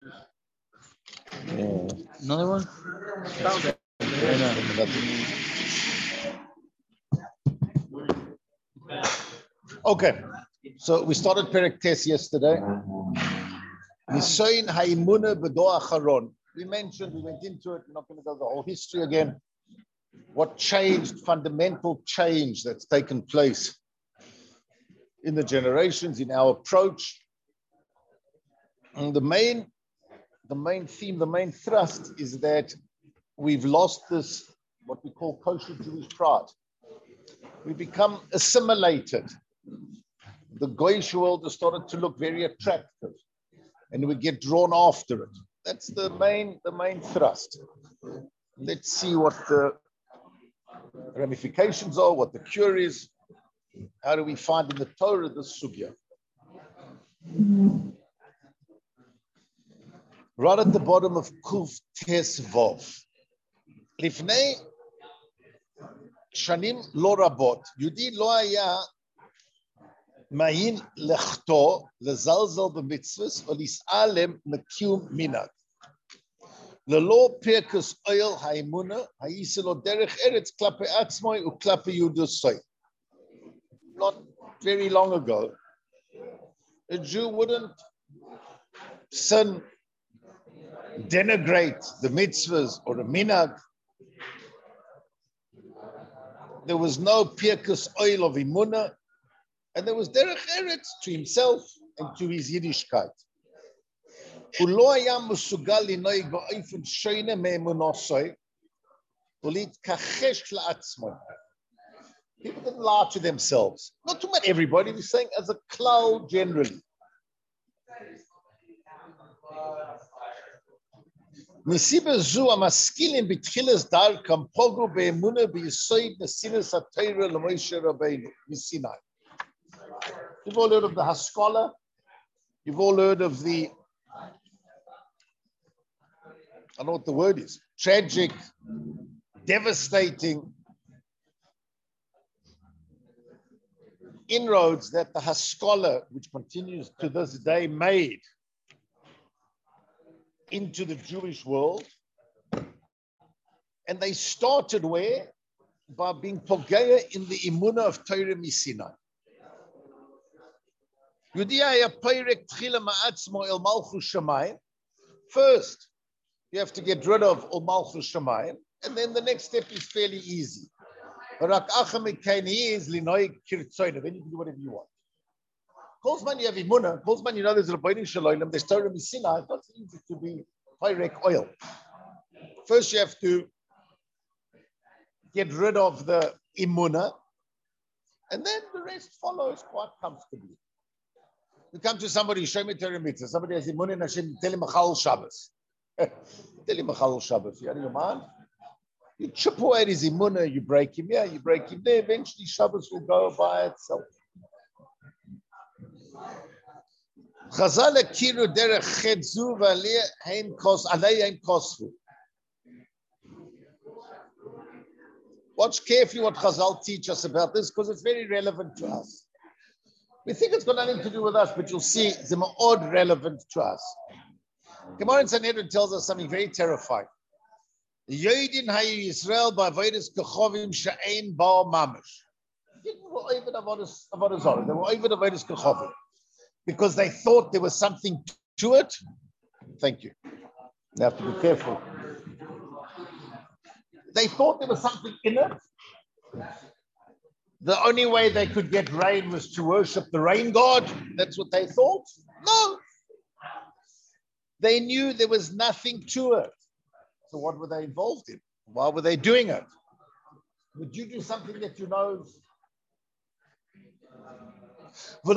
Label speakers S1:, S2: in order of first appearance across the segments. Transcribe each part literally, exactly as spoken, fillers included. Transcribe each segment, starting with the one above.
S1: Yeah.
S2: Another one?
S1: Okay, so we started Perek Tes yesterday. Nisoyin Haimuna B'Do Acharon. We mentioned, we went into it, we're not going to go the whole history again. What changed, fundamental change that's taken place in the generations, in our approach. And the main, the main theme, the main thrust is that we've lost this, what we call kosher Jewish pride. We become assimilated. The Goyish world has started to look very attractive, and we get drawn after it. That's the main, the main thrust. Let's see what the ramifications are, what the cure is. How do we find in the Torah this sugya? Right at the bottom of Kuf Tes Vov. Lifnei Shanim Lo Rabot. Yudi Lo Haya Ma'in Lechto Lezalzel B'mitzvahs V'lis'alem Mekium Minag. Lelo Pirkus Oil Haimuna Hayiselo Derech Eretz Klape Atzmoi Uklape Yudusoi. Not very long ago, a Jew wouldn't sin, denigrate the mitzvahs or the minag. There was no pirkus oil of imuna, and there was derech eretz to himself and to his Yiddishkeit. Ulo haya musugal linoig ba'ofen shoyne me'emunosoi ulitkachesh la'atzmoi. People didn't lie to themselves. Not too much everybody, we're saying as a cloud generally. Misiba zu amaskilim bitchilas darkam pogu be'emuna b'yisoid nesilas ha'teira l'Moshe Rabbeinu Sinai. You've all heard of the Haskalah. You've all heard of the, I don't know what the word is, tragic, devastating inroads that the Haskalah, which continues to this day, made into the Jewish world. And they started where? By being pogeya in the imuna of Torah Misinai. First, you have to get rid of Ol Malchus Shamayim, and then the next step is fairly easy. Then you can do whatever you want. Kolzman you have imuna, Kolzman you know there's Rabbeinu Shalom, there's Torah Misinai. It's not easy to be Pyrek oil. First you have to get rid of the imuna, and then the rest follows quite comfortably. You come to somebody, show me Torah Mitzvah. Somebody has imuna and Hashem, tell him Machal Shabbos. Tell him Machal Shabbos. You out of your mind? You chip away at his imuna, you break him, yeah, you break him there. Eventually, Shabbos will go by itself. Chazal akiru derech chedzu v'alei hein kos alei hein kosvu. Watch carefully what Chazal teach us about this, because it's very relevant to us. We think it's got nothing to do with us, but you'll see it's odd relevant to us. Gemara in Sanhedrin tells us something very terrifying. Yoidin hayu Yisrael ba'avodas kechovim she'ein ba'al mamash. They were over avodas zarah. They were over avodas kechovim because they thought there was something to it. Thank you. You have to be careful. They thought there was something in it. The only way they could get rain was to worship the rain god. That's what they thought. No. They knew there was nothing to it. So what were they involved in? Why were they doing it? Would you do something that you know? You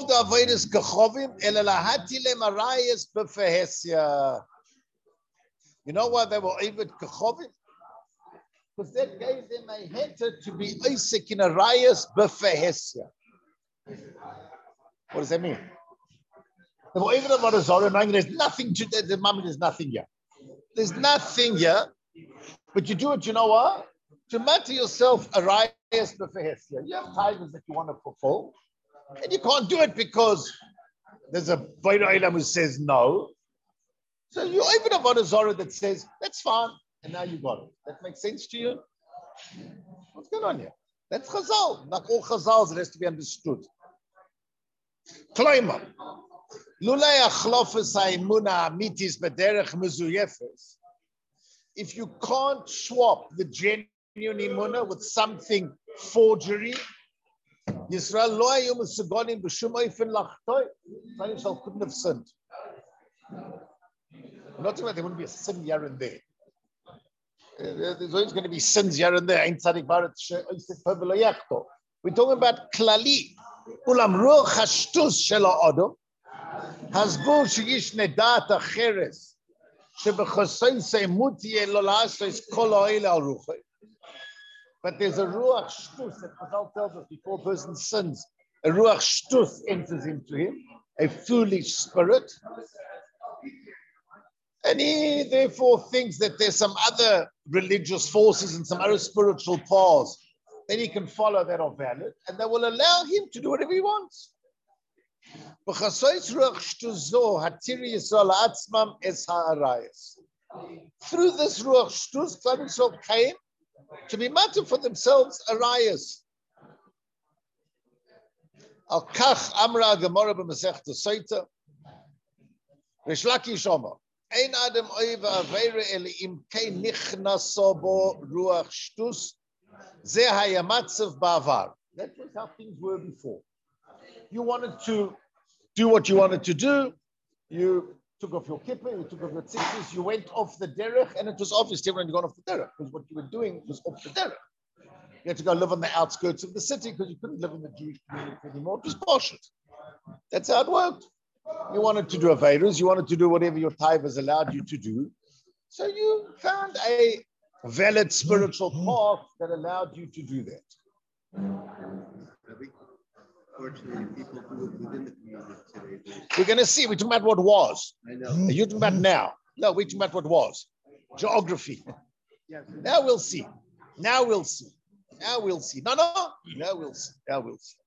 S1: know why they were Ovid Kechovim? Because that gave them a heter to be Isaac in a Rayas Befehesya. What does that mean? They were Ovid about a Zorah, knowing there's nothing to the moment, there's nothing here. There's nothing here, but you do it, you know what? To matter yourself a Rayas Befehesya. You have titles that you want to fulfill, and you can't do it because there's a Vayra Olam who says no. So you even have a Zorah that says, that's fine, and now you got it. That makes sense to you? What's going on here? That's Chazal. Not all Chazals, it has to be understood. Kloima. Lulay achlofes ha'imuna amitis b'derech mezuyefes. If you can't swap the genuine imuna with something forgery, Yisrael lo hayu mesugolim b'shum oifen lachtoi. Yisrael couldn't have sinned. I'm not talking about there wouldn't be a sin here and there. Uh, there's always going to be sins here and there. We're talking about klali. Ulam ruach hashtus shel ha'adam hasbur sheyish nedat acheres shebechosei seimut yeh lo la'asos kol ha'ele al ruchai. But there's a ruach shtus that Chazal tells us before a person sins, a ruach shtus enters into him, a foolish spirit. And he therefore thinks that there's some other religious forces and some other spiritual paths that he can follow that are valid, and that will allow him to do whatever he wants. Through this ruach shtus, Klal Yisrael came to be matter for themselves arayas. Al kach amra gemara b'masechta Sotah. Rish Lakish Omer. Ein adam oiva avera ele im kein nichnaso bo ruach shtus ze hayamatzav ba'avar. That was how things were before. You wanted to do what you wanted to do. You took off your kippah, you took off your tzitzis, you went off the derech, and it was obvious to everyone you got off the derech because what you were doing was off the derech. You had to go live on the outskirts of the city because you couldn't live in the Jewish community anymore. It was bullshit. That's how it worked. You wanted to do Aveirus, you wanted to do whatever your tithers allowed you to do. So you found a valid spiritual path that allowed you to do that.
S2: Fortunately, people who live within the community today.
S1: We're going to see. We're talking about what was.
S2: I know.
S1: Are you talking about now? No, we're talking about what was. Geography.
S2: Yes.
S1: Now we'll see. Now we'll see. Now we'll see. No, no. Now we'll see. Now we'll see.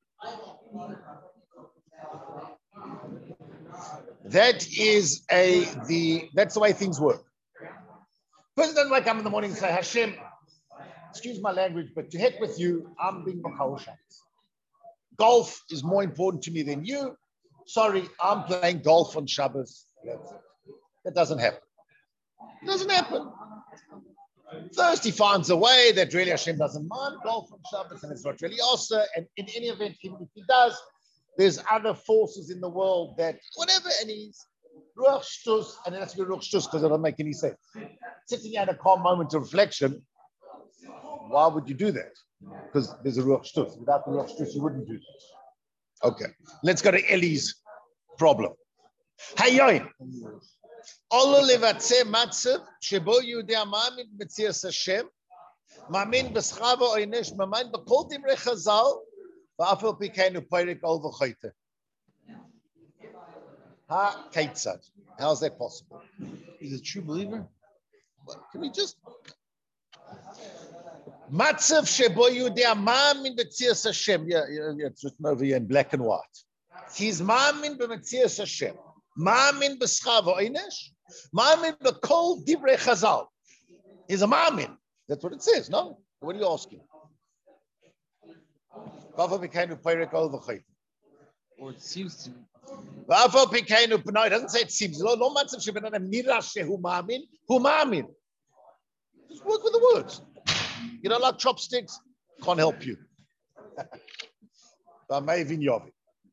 S1: That is a the that's the way things work. Person doesn't wake up in the morning and say, Hashem, excuse my language, but to heck with you, I'm being Machal Shabbos. Golf is more important to me than you. Sorry, I'm playing golf on Shabbos. That's it. That doesn't happen. It doesn't happen. First, he finds a way that really Hashem doesn't mind golf on Shabbos, and it's not really also. And in any event, even if he does, there's other forces in the world that whatever, and he's ruach shtus, and it has to be ruach shtus because it doesn't make any sense. Sitting at a calm moment of reflection, why would you do that? Because there's a ruach shtus. Without the ruach shtus, you wouldn't do that. Okay, let's go to Eli's problem. Hayoin. Olo levatze matzav shebo Yehudei Ma'amin b'tzias Hashem, Ma'amin b'schava oynesh, Ma'amin b'kol dimrei Chazal, v'afal pikeinu peirik ol v'choyte. Ha keitzad. How's that possible?
S2: He's a true believer.
S1: Well, can we just matzav shebo Yehudei Ma'amin b'tzias Hashem? Yeah, yeah, yeah, it's written over here in black and white. He's Ma'amin b'tzias Hashem. Ma'amin b'schava oynesh. Ma'amin b'kol divrei Chazal. He's a ma'amin. That's what it says, no? What are you asking?
S2: Or it seems to.
S1: No, it doesn't say it seems. No, no matzav shebenana mirash shehu ma'amin. Hu ma'amin. Just work with the words. You don't like chopsticks? Can't help you. B'mevin yovi.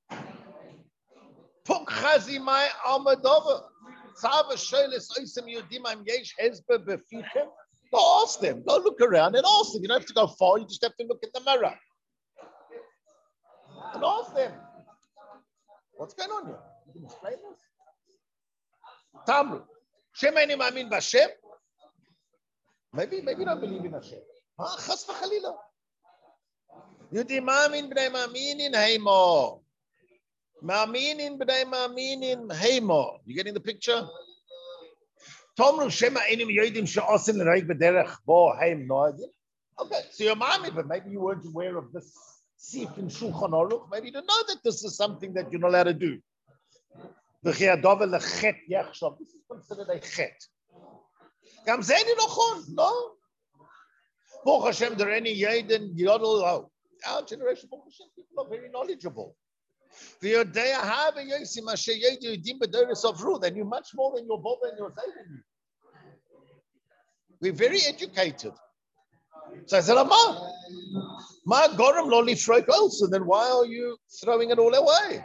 S1: Puk chazi mai almadova. Tzava shoyles oisem yudim am yesh hezbe befichem. Go ask them. Go look around and ask them. You don't have to go far. You just have to look in the mirror and ask them. What's going on here? You can explain this. Tamru. Shemeni ma'amin b'Hashem. Maybe, maybe you don't believe in Hashem. Ah, chas v'chalila. Yudim ma'amin b'nei ma'aminin heimo. Ma'aminin b'nei ma'aminin heimo. You getting the picture? Tomru shema enim yodim she'osin l'reik b'derech bo heim noadim. Okay, so you're ma'amin, but maybe you weren't aware of this sif in Shulchan Aruch. Maybe you don't know that this is something that you're not allowed to do. This is considered a chet. Kam zei die nog on, no? Baruch Hashem, there are any Yidden, Yodel, oh. Our generation, Baruch Hashem, people are very knowledgeable. They knew much more than your Baba and your Zayden knew. We're very educated. So I said, Ma, Ma Goram Loli Shroik also, then why are you throwing it all away?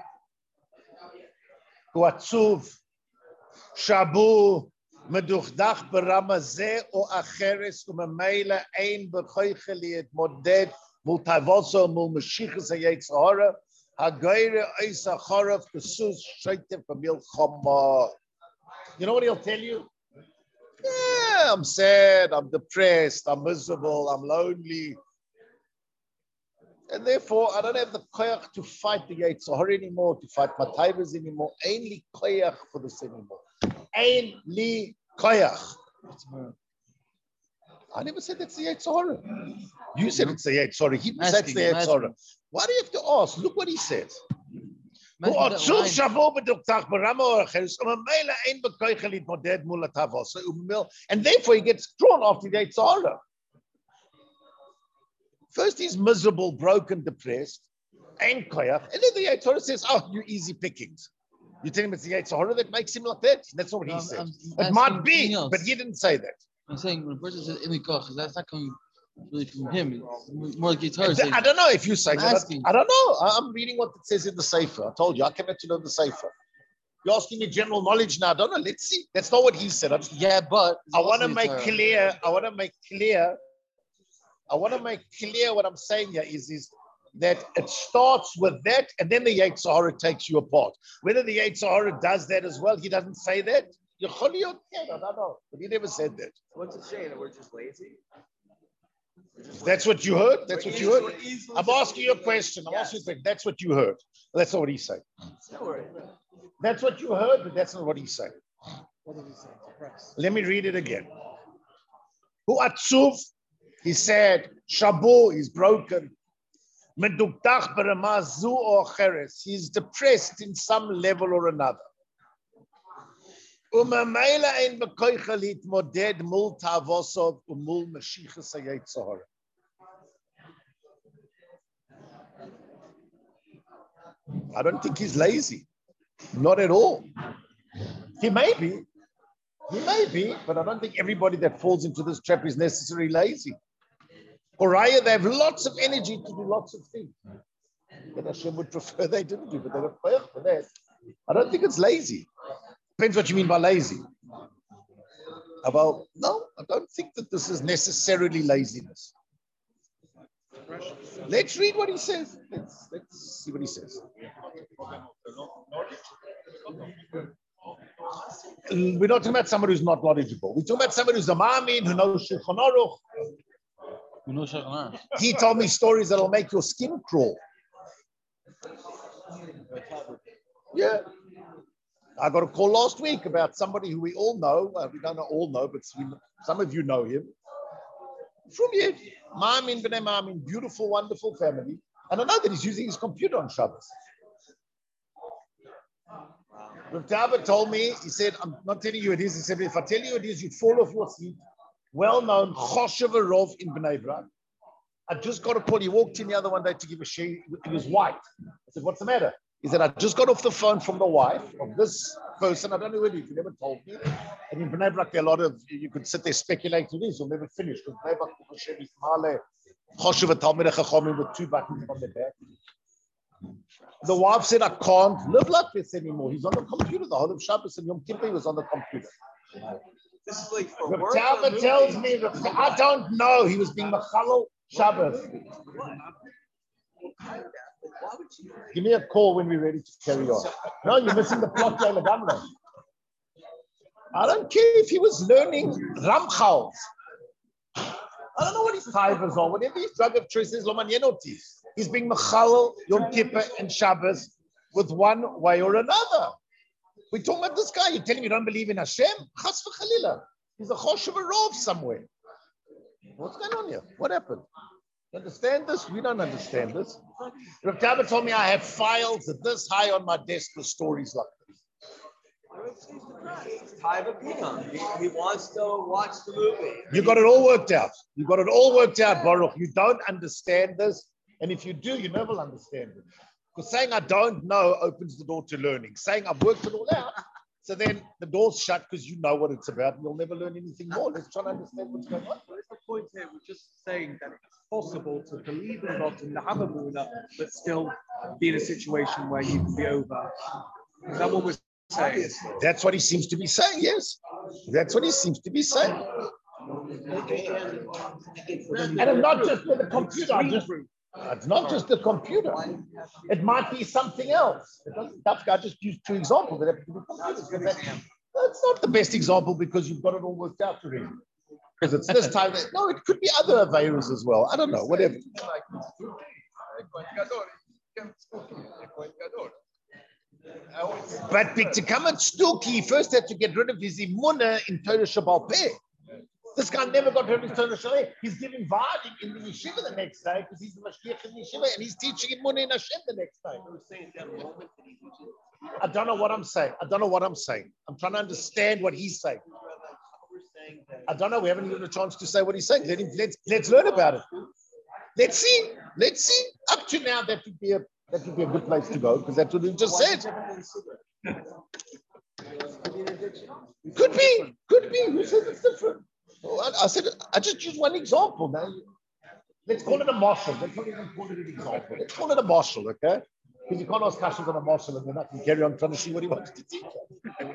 S1: Watsuv, Shabu, Medukhdach Baramazeh or Acheres, Umameila, Ein Bechoicheli et Moded, Multavoso, Mul Mashichas Hayetzahara, Hagayre Isa Charav, Kesus, Shaitim Kamil Chama. You know what he'll tell you? Yeah, I'm sad, I'm depressed, I'm miserable, I'm lonely. And therefore, I don't have the koyach to fight the Yetzirah anymore, to fight my taivas anymore. Ain't koyach for this anymore. Ain't li koyach. I never said that's the Yetzirah. You said it's the Yetzirah. He said it's the Yetzirah. Why do you have to ask? Look what he says. And therefore he gets drawn after the Yetzirah. First he's miserable, broken, depressed, and koyach. And then the Yetzirah says, oh, you easy pickings. You tell him it's the Yetzirah that makes him like that? That's not what he said. It might be, but he didn't say that.
S3: I'm saying when a person says Imi Koch, that's not coming really from him. It's more like Yetzirah.
S1: I don't know if you say that. I don't know. I'm reading what it says in the Sefer. I told you, I came to know the Sefer. You're asking me general knowledge now. I don't know. Let's see. That's not what he said. I'm,
S3: yeah, but
S1: I want to make clear. I want to make clear. I want to make clear what I'm saying here is, is that it starts with that, and then the Yetzirah takes you apart. Whether the Yetzirah does that as well, he doesn't say that. I don't know, but he never said that.
S2: What's it saying? That we're just lazy?
S1: That's what you heard? That's what you heard? I'm asking you a question. I'm asking you a question. That's what you heard. That's not what he's saying. That's what you heard, but that's not what he's saying.
S3: What did he say?
S1: Let me read it again. Hu atzuv, he said, Shabu is broken. Meduktach beramazu or cheres. He's depressed in some level or another. Umameila ein bekoichelit moded mul tavosov umul mashichas hayetzahara. I don't think he's lazy. Not at all. He may be. He may be, but I don't think everybody that falls into this trap is necessarily lazy. Koraya, they have lots of energy to do lots of things that Hashem would prefer they didn't do, but they were prayer for that. I don't think it's lazy. Depends what you mean by lazy. About no, I don't think that this is necessarily laziness. Let's read what he says. Let's, let's see what he says. We're not talking about somebody who's not knowledgeable. We're talking about somebody who's a ma'amin, who knows Shulchan Aruch. He told me stories that'll make your skin crawl. Yeah. I got a call last week about somebody who we all know. Uh, we don't all know, but we, some of you know him. From Yid. Ma'amin b'nei Ma'amin, beautiful, wonderful family. And I know that he's using his computer on Shabbos. Rav Tava told me, he said, I'm not telling you it is. He said, if I tell you it is, you'd fall off your seat. Well-known Choshev Rov in Bnei Brak. I just got a call. He walked in the other one day to give a share. He was white. I said, what's the matter? He said, I just got off the phone from the wife of this person. I don't know who it is. He never told me. And in Bnei Brak, there are a lot of, you could sit there speculating this. You'll never finish. Because Bnei Brak, Choshev Talmidei Chachamim with two buttons on the back. The wife said, I can't live like this anymore. He's on the computer. The whole of Shabbos and Yom Kippur, he was on the computer.
S2: This is like for
S1: Rav
S2: work.
S1: Tava tells me, I don't know. He was being Machalal Shabbos. Give me a call when we're ready to carry on. No, you're missing the plot. I don't care if he was learning Ramchals. I don't know what his titles are. Whatever his drug of choice is, Lomanyenotis. He's being Machalal, Yom Kippur, and Shabbos with one way or another. We're talking about this guy. You're telling me you don't believe in Hashem? Chas v'chalila. He's a Choshev Rov somewhere. What's going on here? What happened? You understand this? We don't understand this. Rav Tava told me I have files this high on my desk with stories like this.
S4: Time of Pina. He, he wants to watch the movie.
S1: You got it all worked out. You got it all worked out, Baruch. You don't understand this. And if you do, you never will understand it. Because saying I don't know opens the door to learning. Saying I've worked it all out, so then the door's shut because you know what it's about and you'll never learn anything more. Let's try to understand what's going on.
S5: What is the point here? We're just saying that it's possible to believe in God, to have a Buddha, but still be in a situation where you can be over. Is that what we're saying?
S1: That's what he seems to be saying, yes. That's what he seems to be saying. And it's not just with the computer. Just, it's not just the computer. It might be something else. It doesn't, I just used two examples. That have to be computers. That, that's not the best example because you've got it all worked out already. Because it's this time. That, no, it could be other virus as well. I don't know, whatever. But to come at Stuki, he first had to get rid of his imuna in Torah Shabbal Peh. This guy never got rid of his Torah Shabbal. He's giving Vadim in the yeshiva the next day because he's the Mashgiach in the yeshiva and he's teaching imuna in Hashem the next day. I don't know what I'm saying. I don't know what I'm saying. I'm trying to understand what he's saying. I don't know. We haven't given a chance to say what he's saying. Let him, let's let's learn about it. Let's see. Let's see. Up to now, that would be a that would be a good place to go because that's what we just said. Could be. Could be. Who says it's different? Oh, I, I said I just used one example. Now let's call it a marshal. Let's not even call it an example. Let's call it a marshal, okay? Because you can't ask questions on a marshal and then I can carry on trying to see what he wants to teach us.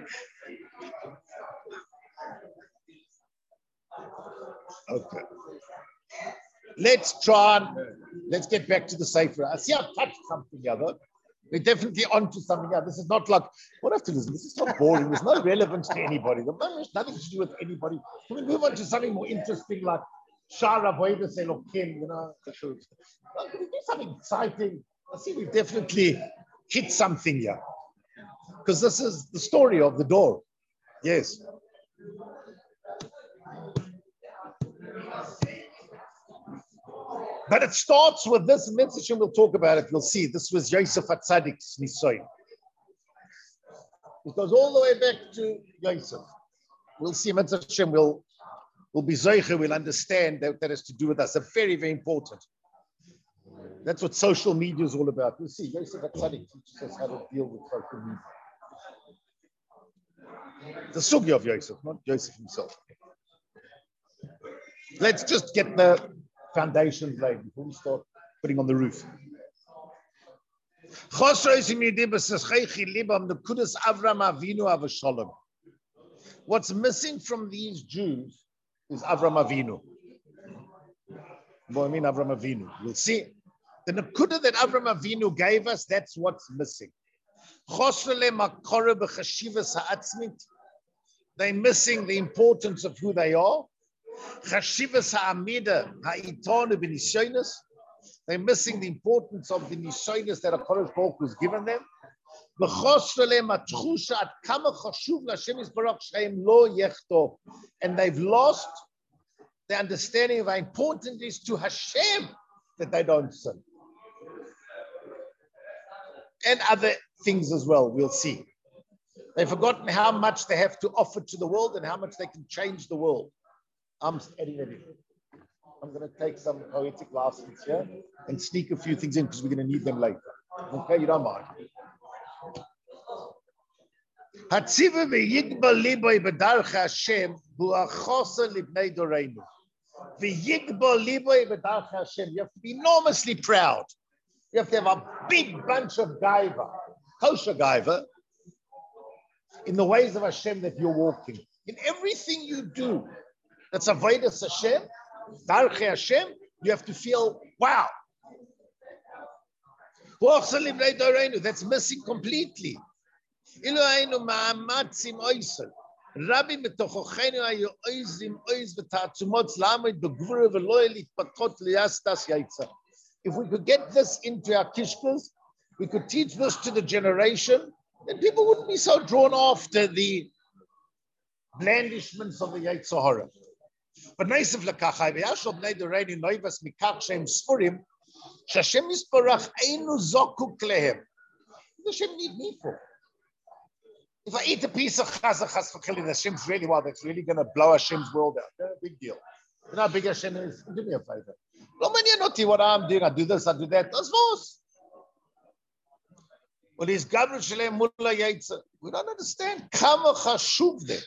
S1: Okay. Let's try and let's get back to the Sefer. I see I've touched something other. We're definitely onto something else. This is not like, what have to listen? This is not boring. There's no relevance to anybody. The moment has nothing to do with anybody. Can we move on to something more interesting like Shara Voidas Elokim, you know? Can we do something exciting? I see we've definitely hit something here. Because this is the story of the door. Yes. But it starts with this, and then we'll talk about it. We'll see. This was Yosef Hatzadik's Nisoy. It goes all the way back to Yosef. We'll see. Hashem will will be Zoiche, will understand that that has to do with us. It's very, very important. That's what social media is all about. We'll see. Yosef Hatzadik teaches us how to deal with social media. The Sugi of Yosef, not Yosef himself. Let's just get the foundations laid before we start putting on the roof. What's missing from these Jews is Avram Avinu. What I mean, Avram Avinu. We'll see. The Nakuda that Avram Avinu gave us, that's what's missing. They're missing the importance of who they are. They're missing the importance of the nishonos that a Kodesh Baruch was given them. And they've lost the understanding of how important it is to Hashem that they don't sin. And other things as well, we'll see. They've forgotten how much they have to offer to the world and how much they can change the world. I'm adding it in. I'm going to take some poetic license here and sneak a few things in because we're going to need them later. Okay, you don't mind. You have to be enormously proud. You have to have a big bunch of gaiva, kosher gaiva, in the ways of Hashem that you're walking. In everything you do, that's avodas Hashem, darchei Hashem, you have to feel, wow. That's missing completely. Rabbi metochochenu ayu oizim oiz v'ta'atzumot lamed begvura v'lo litpakot liyastas yaitza. If we could get this into our kishkas, we could teach this to the generation, then people wouldn't be so drawn after the blandishments of the Yetzer Hara. But Neisef lekachai v'yashol bnei doreinu noivas mikach shem sfurim sh'Hashem yisparach einu zokuk lehem. What does Hashem need me for? If I eat a piece of chazah, chas v'chilin, Hashem's really, well, that's really going to blow Hashem's world out. No big deal. You know how big Hashem is? Do me a favor. No, man, you're not what I'm doing. I do this, I do that. That's false. Well, he's Gabriel Shalem Mullah Yaitza. We don't understand. Kama chashuv them.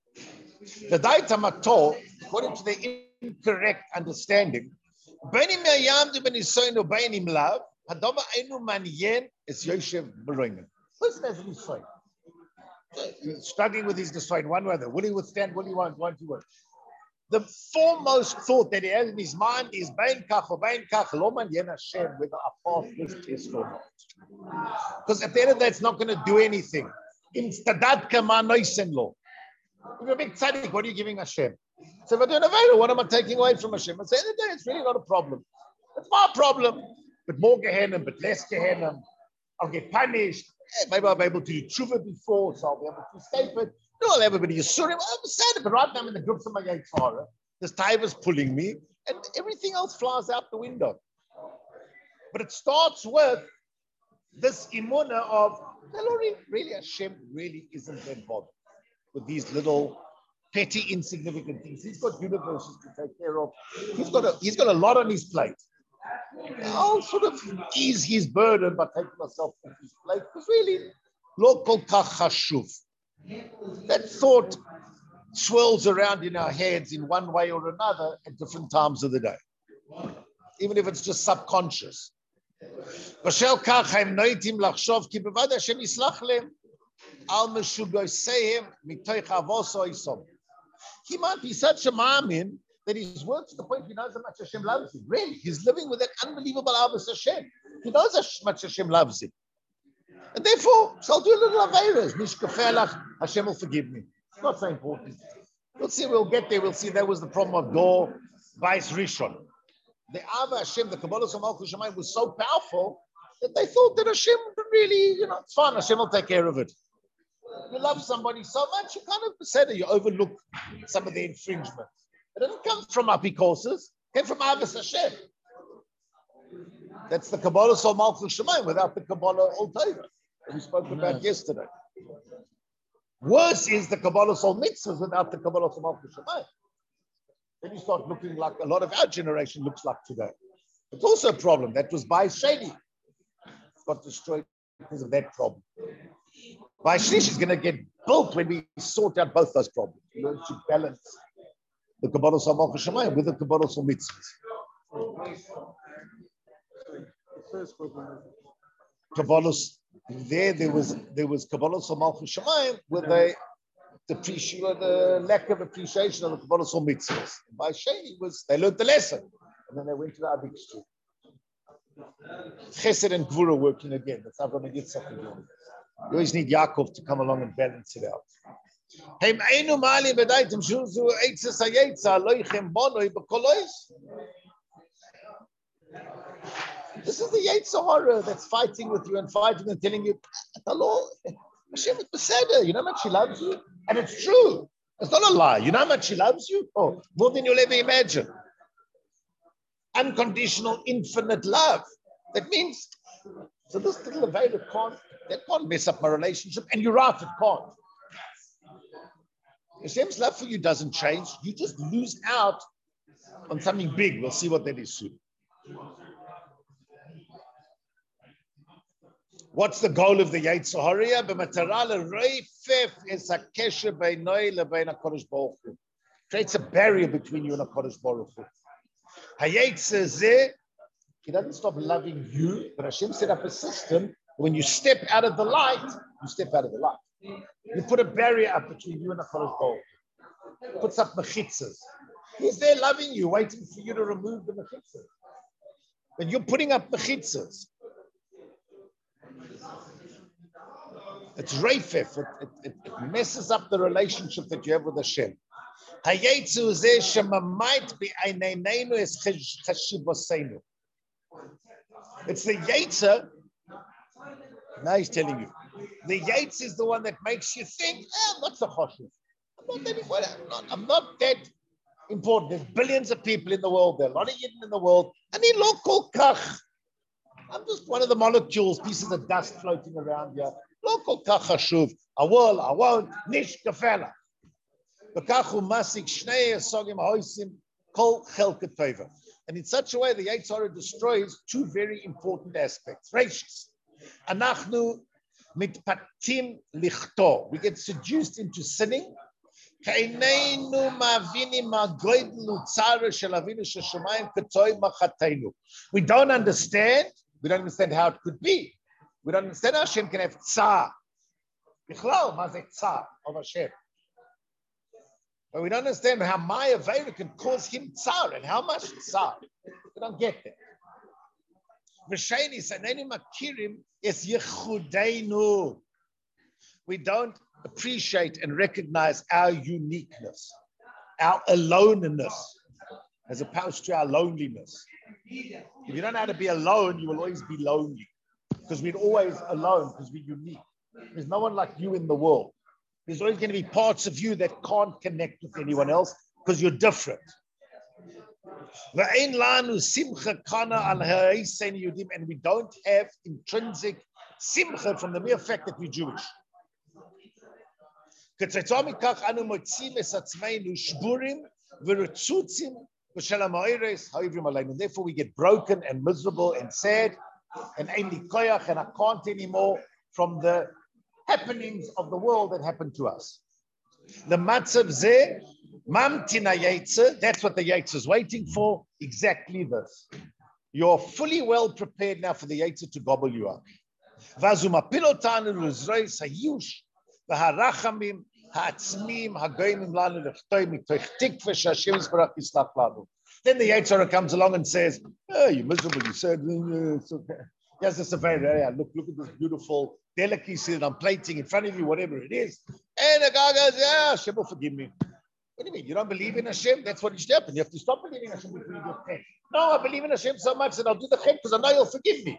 S1: The Daita Mato, according to the incorrect understanding, Beinim Yayamdu ben Yisoyin Beinim Lav, Hadoma Einu Manyen is Yoshev Beroimen. Person has an Yisoyin. Struggling with his Yisoyin, one or other. Will he withstand? Will he want? Won't he work? The foremost thought that he has in his mind is Bein Kach or Bein Kach, Lo Manyen Hashem, whether I pass this test or not. Because at the end of that, it's not going to do anything. Instadat Kama Noisen Lo. If you're a big tzaddik, what are you giving Hashem? So if I do an Avera, what am I taking away from Hashem? At the end of the day, it's really not a problem. It's my problem. But more Gehenna, but less Gehenna. I'll get punished. Eh, maybe I'll be able to do tshuva before, so I'll be able to escape it. No, I'll have a bit of Yisurim. I'm sad, but right now I'm in the groups of my Yitzhara. This taiva's pulling me, and everything else flies out the window. But it starts with this imuna of, really, really, Hashem really isn't that bothered with these little petty, insignificant things. He's got universes to take care of. He's got a, he's got a lot on his plate. I'll sort of ease his burden by taking myself off his plate. Because really, lo kol kach chashuv. That thought swirls around in our heads in one way or another at different times of the day, even if it's just subconscious. B'shel kach haim noitim lachshov ki bevad Hashem yislach lehem al meshugoseim mitoich avoso isom. He might be such a ma'amin that he's worked to the point he knows how much Hashem loves him. Really, he's living with that unbelievable avos Hashem. He knows how much Hashem loves him. And therefore, so I'll do a little Averas. Mishkafelach, Hashem will forgive me. It's not so important. We'll see, we'll get there. We'll see that was the problem of Dor, Bais Rishon. The Ava Hashem, the Kabbalah of Malchus Shemayim was so powerful that they thought that Hashem really, you know, it's fine, Hashem will take care of it. You love somebody so much, you kind of said it, you overlook some of the infringement. It didn't come from apikosis, it came from Avos Hashem. That's the Kabbalah of Malchus Shemayim without the Kabbalah Ol Teva that we spoke about yesterday. Worse is the Kabbalah of Mitzvahs without the Kabbalah of Malchus Shemayim. Then you start looking like a lot of our generation looks like today. It's also a problem. That was by Shady. Got destroyed because of that problem. By Shlish is going to get built when we sort out both those problems. We learn to balance the Kabbalah of Malchus Shemayim with the Kabbalah of Mitzvahs. Kabbalah there, there was there was Kabbalah of Malchus Shemayim with a depreciation, the lack of appreciation of the Kabbalah of Mitzvahs. By Shady was they learned the lesson, and then they went to the other extreme. Chesed and Gvura working again. That's how Avraham Yitzchak is doing. You always need Yaakov to come along and balance it out. This is the Yetzer Hara that's fighting with you and fighting and telling you, hello, Hashem is beseder. You know how much she loves you? And it's true. It's not a lie. You know how much she loves you? Oh, more than you'll ever imagine. Unconditional, infinite love. That means, so this little Aveda can't, that can't mess up my relationship. And you're right, it can't. Hashem's love for you doesn't change. You just lose out on something big. We'll see what that is soon. What's the goal of the Yetzer Hara? Creates a barrier between you and HaKadosh Baruch Hu. He doesn't stop loving you, but Hashem set up a system. When you step out of the light, you step out of the light. You put a barrier up between you and HaKadosh Baruch Hu. Puts up mechitzas. He's there loving you, waiting for you to remove the mechitzas. But you're putting up mechitzas. It's reifef. It, it, it messes up the relationship that you have with Hashem. It's the Yetzer. Now he's telling you. The Yetzer is the one that makes you think, eh, I'm not so choshev. I'm not that important. I'm not, I'm not that important. There's billions of people in the world. There are a lot of Yidden in the world. And in local kach. I'm just one of the molecules, pieces of dust floating around here. לא כל כך חשוב, I will, I won't, nicht gefällig. וכך הוא משיג שני יסוגים העושים כל חלקת טובה. And in such a way, the Yetzer Hara destroys two very important aspects. Rashis. אנחנו מתפתים לכתוב. We get seduced into sinning. כאיננו מבינים מה גודל וצער של אבינו ששמיים כתוב מחתנו. We don't understand. We don't understand how it could be. We don't understand how Hashem can have tsar. בכלל, מה זה tsar of Hashem? But we don't understand how my Avera can cause him tsar and how much tsar. We don't get that. V'sheni saneni makirim es yechudeinu. We don't appreciate and recognize our uniqueness, our aloneness, as opposed to our loneliness. If you don't know how to be alone, you will always be lonely. Because we're always alone, because we're unique. There's no one like you in the world. There's always going to be parts of you that can't connect with anyone else because you're different. And we don't have intrinsic simcha from the mere fact that we're Jewish. And therefore we get broken and miserable and sad and ain't koyach and I can't anymore from the happenings of the world that happened to us. The matzav zeh, mamtina yetzer, that's what the yetzer is waiting for, exactly this. You're fully well prepared now for the yetzer to gobble you up. Vazuma pilotanu luzreis hayush, v'harachamim, ha'atzmim, ha'goyimim lanu lechtoy, mitoich tikva sh'Hashem yisbarach yislach lanu. Then the yetzer comes along and says, oh, you're miserable, you said, it's okay. Yes, it's a very, yeah, look, look at this beautiful delicacy that I'm plating in front of you, whatever it is. And the guy goes, yeah, Hashem will forgive me. What do you mean? You don't believe in Hashem? That's what is happening. You have to stop believing in Hashem before you do chet. No, I believe in Hashem so much that I'll do the chet because I know He'll forgive me.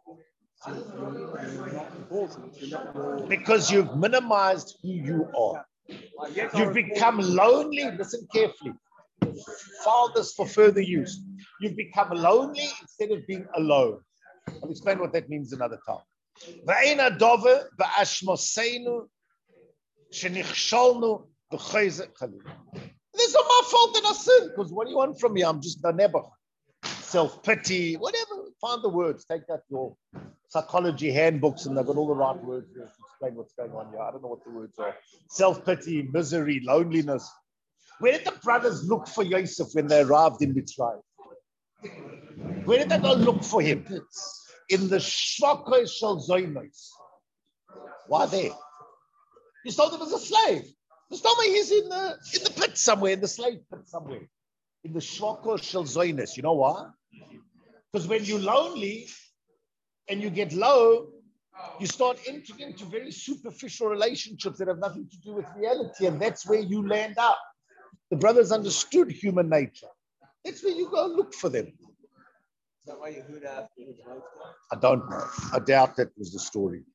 S1: Because you've minimized who you are. You've become lonely. Listen carefully. File this for further use. You've become lonely instead of being alone. I'll explain what that means another time. There's not my fault that I sin, because what do you want from me? I'm just a nebuch. Self-pity, whatever. Find the words. Take that your psychology handbooks and they've got all the right words there to explain what's going on here. I don't know what the words are. Self-pity, misery, loneliness. Where did the brothers look for Yosef when they arrived in Mitzrayim? Where did they go look for him? In the Shvokos Shel Zoynos. Why there? You told him as a slave. Just told me he's in the in the pit somewhere, in the slave pit somewhere. In the Shvokos Shel Zoynos. You know why? Because when you're lonely and you get low, you start entering into very superficial relationships that have nothing to do with reality, and that's where you land up. The brothers understood human nature. That's where you go look for them.
S4: Is that why Yehuda after his wife died?
S1: I don't know. I doubt that was the story.